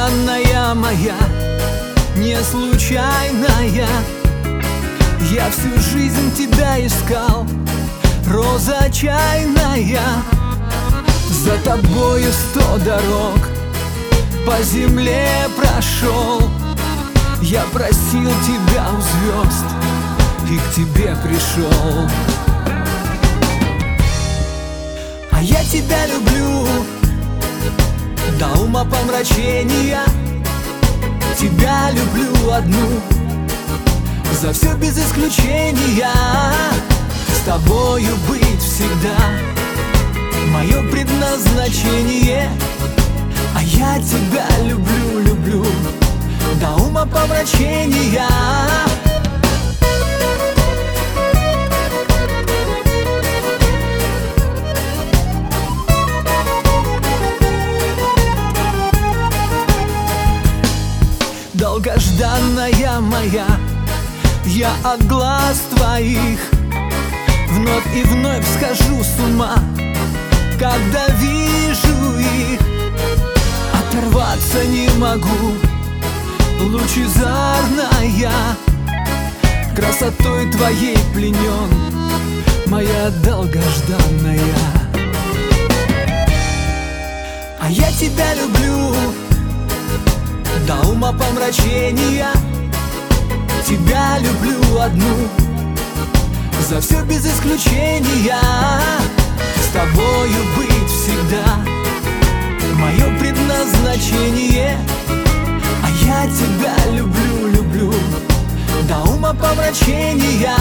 долгожданная моя, не случайная. Я всю жизнь тебя искал, роза чайная. За тобою 100 дорог по земле прошел. Я просил тебя у звезд и к тебе пришел. А я тебя люблю до умопомрачения. Тебя люблю одну, за все без исключения. С тобою быть всегда мое предназначение. А я тебя люблю, люблю до умопомрачения. Долгожданная моя, я от глаз твоих вновь и вновь схожу с ума, когда вижу их. Оторваться не могу, лучезарная, красотой твоей пленен, моя долгожданная. А я тебя люблю до умопомрачения. Тебя люблю одну, за все без исключения. С тобою быть всегда мое предназначение. А я тебя люблю, люблю до умопомрачения.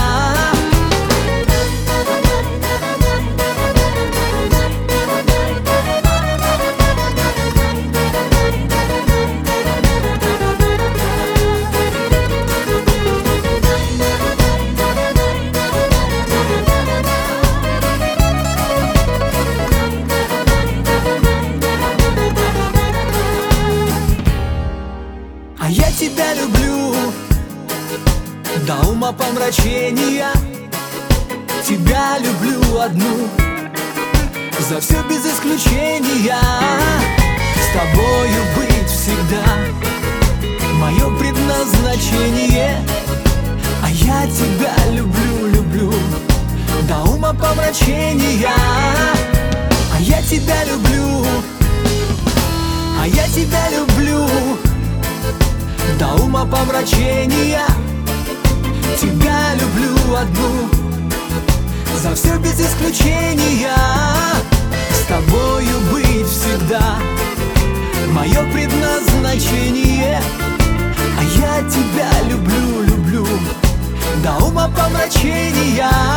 А я тебя люблю до умопомрачения. Тебя люблю одну, за все без исключения. С тобою быть всегда мое предназначение. А я тебя люблю, люблю до умопомрачения. А я тебя люблю, а я тебя люблю до умопомрачения. Тебя люблю одну, за все без исключения. С тобою быть всегда мое предназначение. А я тебя люблю, люблю до умопомрачения.